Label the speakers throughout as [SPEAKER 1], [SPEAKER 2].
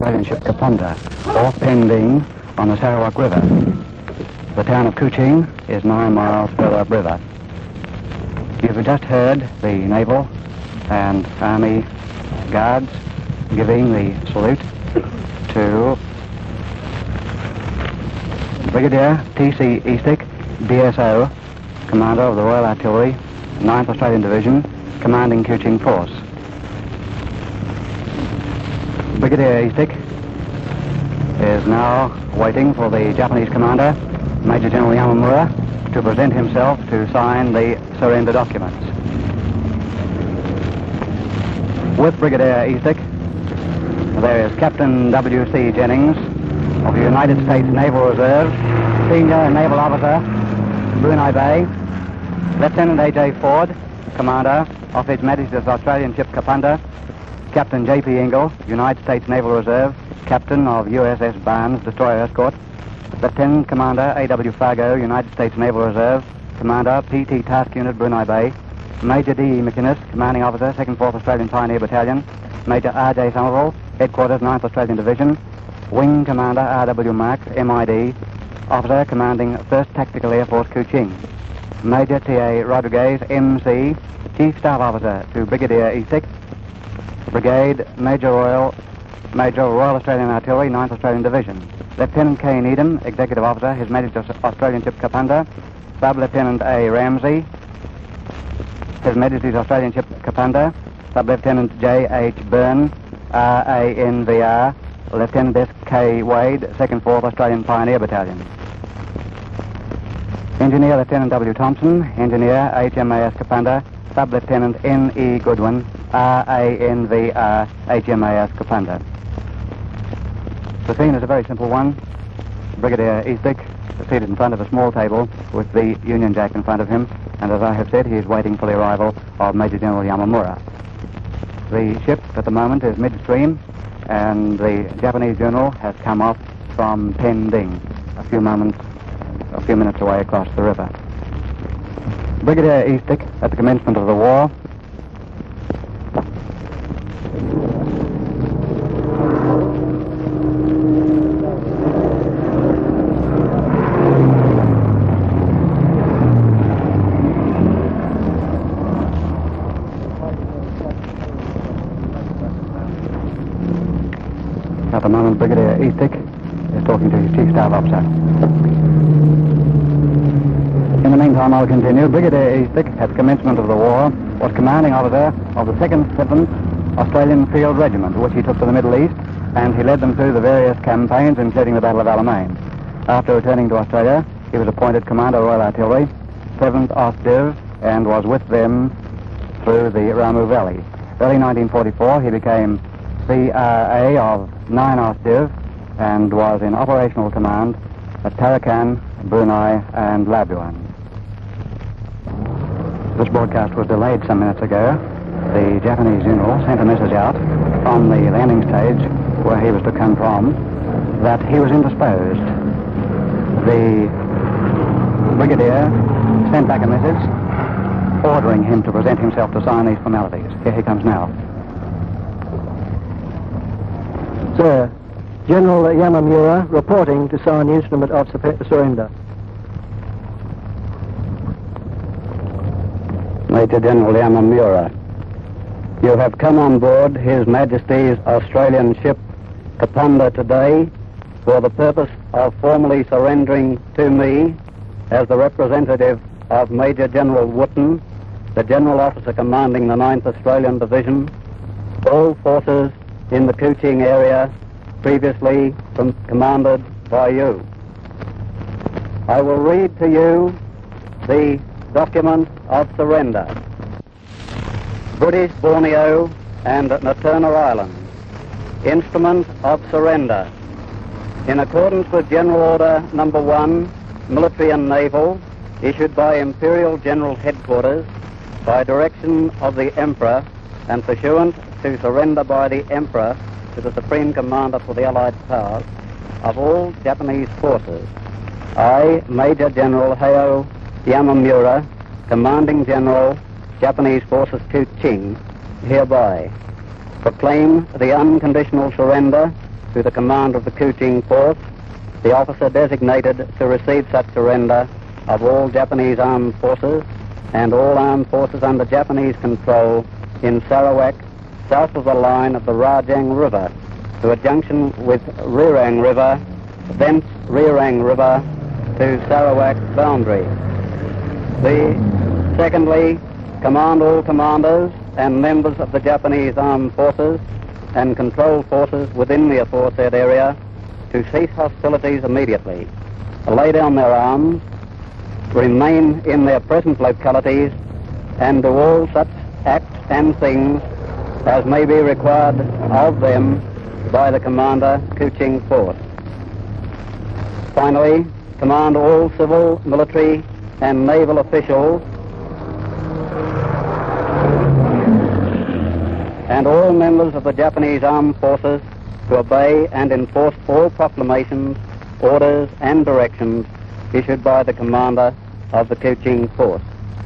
[SPEAKER 1] Australian ship Kapunda off Pending on the Sarawak River. The town of Kuching is 9 miles further upriver. You've just heard the naval and army guards giving the salute to Brigadier T.C. Eastick, BSO, Commander of the Royal Artillery, 9th Australian Division, commanding Kuching Force. Brigadier Eastick is now waiting for the Japanese commander, Major General Yamamura, to present himself to sign the surrender documents. With Brigadier Eastick, there is Captain W.C. Jennings of the United States Naval Reserve, Senior Naval Officer, Brunei Bay, Lieutenant A.J. Ford, Commander of His Majesty's Australian ship Kapunda, Captain J.P. Ingle, United States Naval Reserve, Captain of USS Barnes, Destroyer Escort, Lieutenant Commander A.W. Fargo, United States Naval Reserve, Commander P.T. Task Unit, Brunei Bay, Major D.E. McInnes, Commanding Officer, 2nd 4th Australian Pioneer Battalion, Major R.J. Somerville, Headquarters, 9th Australian Division, Wing Commander R.W. Marks, MID, Officer Commanding 1st Tactical Air Force, Kuching, Major T.A. Rodriguez, M.C., Chief Staff Officer to Brigadier Eastick, Brigade Major Royal Australian Artillery, 9th Australian Division, Lieutenant K. Needham, Executive Officer, His Majesty's Australian ship Kapunda, Sub-Lieutenant A. Ramsey, His Majesty's Australian ship Kapunda, Sub-Lieutenant J. H. Byrne, RANVR, Lieutenant S. K. Wade, 2nd 4th Australian Pioneer Battalion. Engineer Lieutenant W. Thompson, Engineer HMAS Kapunda, Sub-Lieutenant N.E. Goodwin, RANVR, HMAS Kapunda. The scene is a very simple one. Brigadier Eastick is seated in front of a small table with the Union Jack in front of him, and as I have said, he is waiting for the arrival of Major General Yamamura. The ship at the moment is midstream, and the Japanese general has come off from Pending, a few minutes away across the river. Brigadier Eastick, at the commencement of the war, at the moment, Brigadier Eastick is talking to his Chief Staff Officer. In the meantime, I'll continue. Brigadier Eastick, at the commencement of the war, was commanding officer of the 2nd 7th Australian Field Regiment, which he took to the Middle East, and he led them through the various campaigns, including the Battle of Alamein. After returning to Australia, he was appointed Commander Royal Artillery, 7th Ostdiv, and was with them through the Ramu Valley. Early 1944, he became CRA of 9 Ostdiv and was in operational command at Tarakan, Brunei, and Labuan. This broadcast was delayed some minutes ago. The Japanese general sent a message out on the landing stage where he was to come from that he was indisposed. The brigadier sent back a message ordering him to present himself to sign these formalities. Here he comes now.
[SPEAKER 2] Sir, General Yamamura reporting to sign the instrument of surrender.
[SPEAKER 1] Major General Yamamura, you have come on board His Majesty's Australian ship Kapunda today for the purpose of formally surrendering to me as the representative of Major General Wootton, the General Officer commanding the 9th Australian Division, all forces in the Kuching area previously commanded by you. I will read to you the document of surrender. British Borneo and Natuna Islands. Instrument of surrender. In accordance with General Order Number 1, Military and Naval, issued by Imperial General Headquarters by direction of the Emperor and pursuant to surrender by the Emperor to the Supreme Commander for the Allied Powers of all Japanese forces, I, Major General Hayao Yamamura, Commanding General, Japanese Forces Kuching, hereby proclaim the unconditional surrender to the commander of the Kuching force, the officer designated to receive such surrender of all Japanese armed forces and all armed forces under Japanese control in Sarawak, south of the line of the Rajang River, to a junction with Rirang River, thence Rirang River to Sarawak boundary. Secondly, command all commanders and members of the Japanese armed forces and control forces within the aforesaid area to cease hostilities immediately, lay down their arms, remain in their present localities, and do all such acts and things as may be required of them by the Commander, Kuching Force. Finally, command all civil, military, and naval officials and all members of the Japanese armed forces to obey and enforce all proclamations, orders, and directions issued by the Commander of the Kuching Force.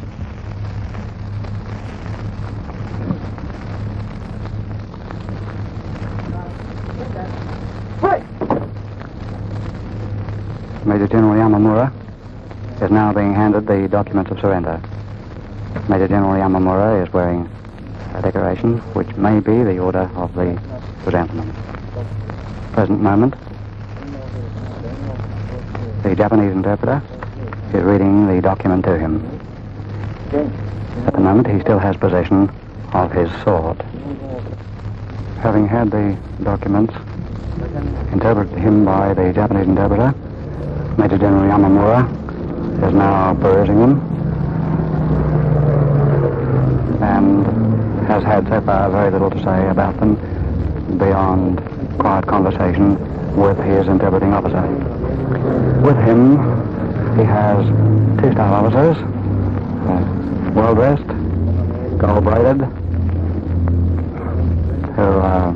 [SPEAKER 3] Major General Yamamura is now being handed the documents of surrender. Major General Yamamura is wearing a decoration which may be the order of the presentment. Present moment, the Japanese interpreter is reading the document to him. At the moment, he still has possession of his sword. Having had the documents interpreted to him by the Japanese interpreter, Major General Yamamura is now perusing them and has had so far very little to say about them beyond quiet conversation with his interpreting officer. With him, he has two staff officers, well dressed, gold braided, who are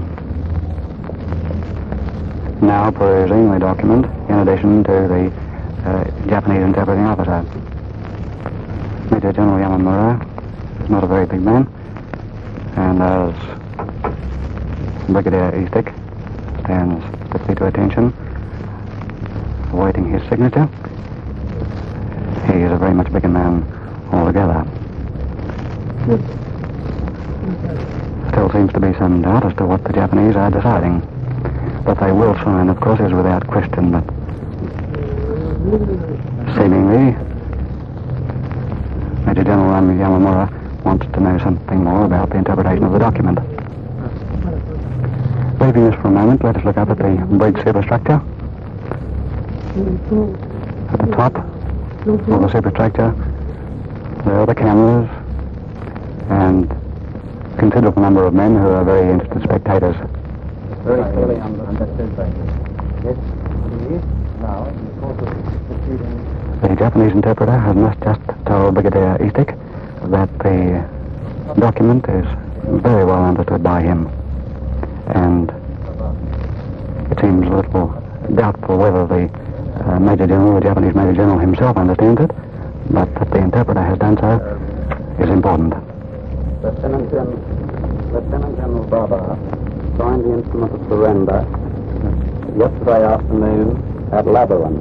[SPEAKER 3] now perusing the document in addition to the Japanese interpreting officer. Major General Yamamura is not a very big man, and as Brigadier Eastick stands strictly to attention, awaiting his signature, he is a very much bigger man altogether. Still seems to be some doubt as to what the Japanese are deciding. But they will sign, of course, is without question, but seemingly Major General Yamamura wants to know something more about the interpretation of the document. Leaving this for a moment, let us look up at the bridge superstructure. At the top of the superstructure, there are the cameras and a considerable number of men who are very interested spectators.
[SPEAKER 1] Very clearly understood by you. Yes, he is now in the course of proceedings.
[SPEAKER 3] The Japanese interpreter has just told Brigadier Eastick that the document is very well understood by him, and it seems a little doubtful whether the Major General, the Japanese Major General himself understands it, but that the interpreter has done so is important.
[SPEAKER 1] Lieutenant General Baba signed the instrument of surrender yesterday afternoon at Labuan.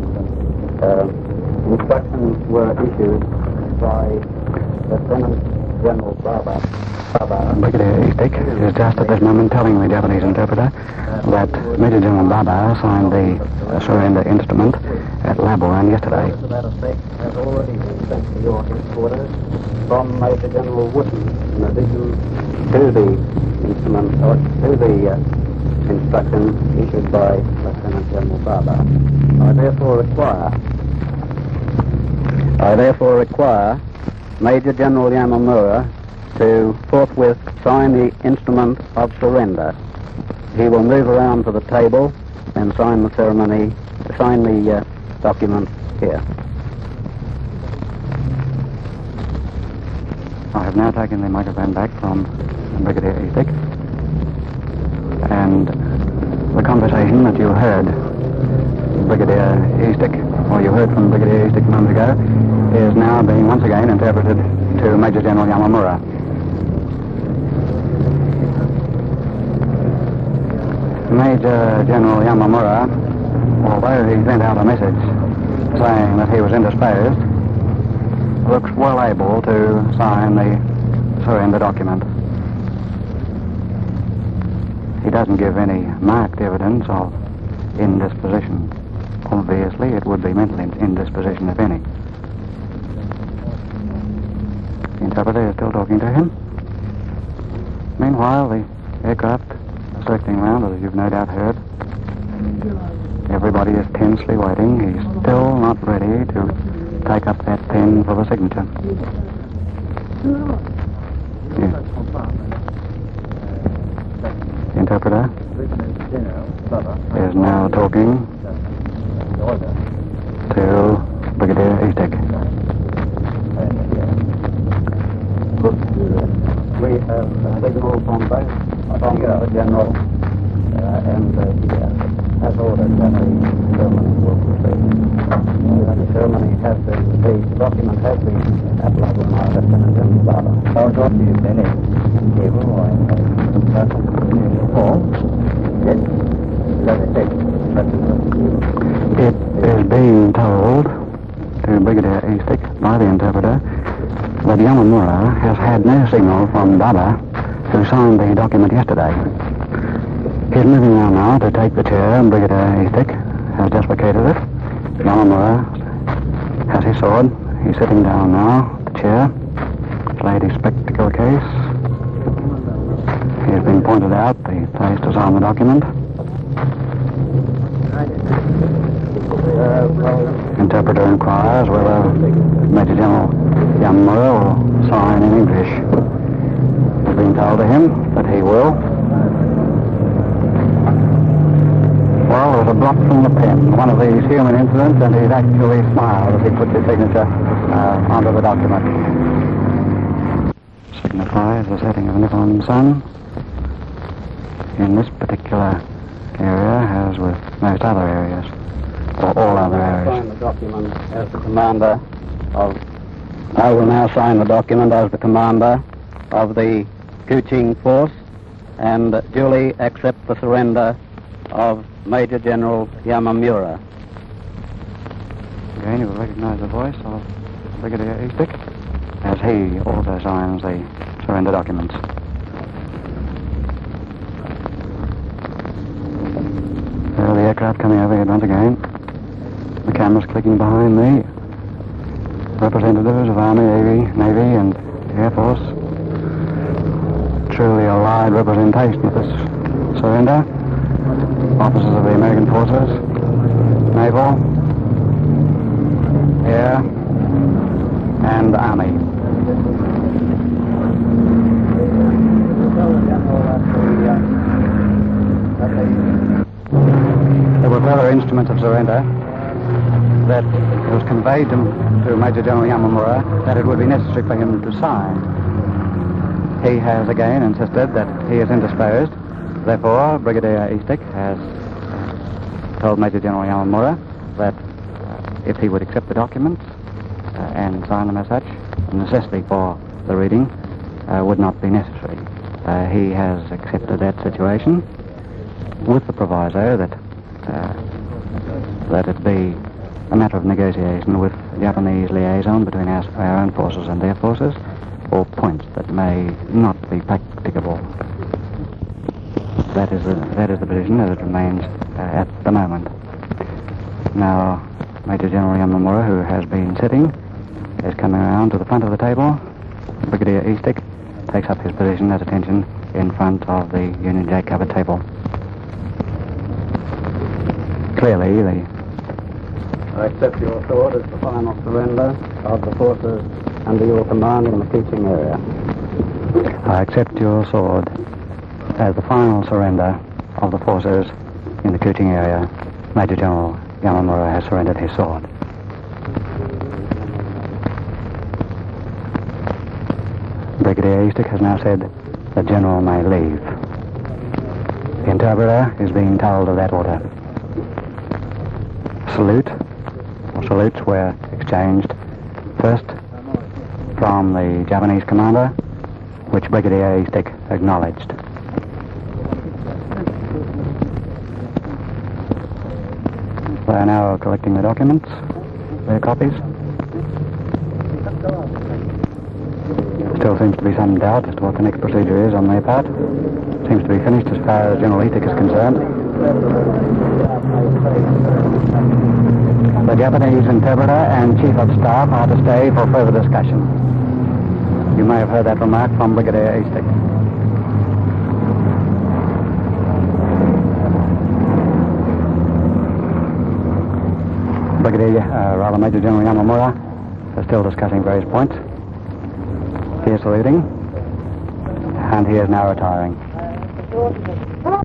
[SPEAKER 1] Instructions were issued by Lieutenant General Baba.
[SPEAKER 3] Brigadier Eastick is just at this moment telling the Japanese interpreter that Major General Baba signed the surrender instrument at Labuan yesterday.
[SPEAKER 1] To that effect has already been sent to your headquarters from Major General Wooden, in addition to the instrument, or to the instructions issued by Lieutenant General Baba. I therefore require Major General Yamamura to forthwith sign the instrument of surrender. He will move around to the table and sign the document here.
[SPEAKER 3] I have now taken the microphone back from Brigadier Eastick, and the conversation that you heard Brigadier Eastick, or you heard from Brigadier Eastick moments ago, is now being once again interpreted to Major General Yamamura. Major General Yamamura, although he sent out a message saying that he was indisposed, looks well able to sign the surrender document. He doesn't give any marked evidence of indisposition. Obviously, it would be mental indisposition, if any. The interpreter is still talking to him. Meanwhile, the aircraft are circling around, as you've no doubt heard. Everybody is tensely waiting. He's still not ready to take up that pen for the signature. Yeah. The interpreter is now talking to Brigadier Eastic. We have signal from both from the General and he has ordered that the ceremony will proceed. The ceremony has been, the document has been applied with my Lieutenant General Baba. How short do you send it? Cable or in Yes. It is being told to Brigadier Eastic by the interpreter that Yamamura has had no signal from Baba, who signed the document yesterday. He's moving around now to take the chair, and Brigadier Eastic has just vacated it. Yamamura has his sword. He's sitting down now, the chair. He's laid his spectacle case. He has been pointed out the place to sign the document. Interpreter inquires whether Major General Yamamura will sign in English. It's been told to him that he will. Well, there's a drop from the pen, one of these human incidents, and he's actually smiled as he puts his signature onto the document. Signifies the setting of a Nippon sun in this particular area, as with most other areas, or all other areas. I will now sign the document as the commander of... I will now sign the document as the commander of the Kuching force and duly accept the surrender of Major General Yamamura. Again, you will recognize the voice of Brigadier Eastic as he also signs the surrender documents. There the aircraft coming overhead once again. The camera's clicking behind me. Representatives of Army, Navy, and Air Force. Truly a wide representation of this surrender. Officers of the American forces, Naval, Air, and Army. There were further instruments of surrender that it was conveyed to Major General Yamamura that it would be necessary for him to sign. He has again insisted that he is indisposed. Therefore, Brigadier Eastic has told Major General Yamamura that if he would accept the documents and sign them as such, the necessity for the reading would not be necessary. He has accepted that situation with the proviso that it be a matter of negotiation with the Japanese liaison between our own forces and their forces, or points that may not be practicable. That is the position as it remains at the moment. Now, Major General Yamamura, who has been sitting, is coming around to the front of the table. Brigadier Eastic takes up his position at attention in front of the Union Jack covered table. Clearly, I accept your sword as the final surrender of the forces under your command in the Kuching area. I accept your sword as the final surrender of the forces in the Kuching area. Major General Yamamura has surrendered his sword. Brigadier Eastic has now said the General may leave. The interpreter is being told of that order. Salutes were exchanged first from the Japanese commander, which Brigadier Eastic acknowledged. They are now collecting the documents, their copies. Still seems to be some doubt as to what the next procedure is on their part. Seems to be finished as far as General Ethick is concerned. The Japanese interpreter and Chief of Staff are to stay for further discussion. You may have heard that remark from Brigadier Eastick. Major General Yamamura is still discussing various points. He is saluting, and he is now retiring.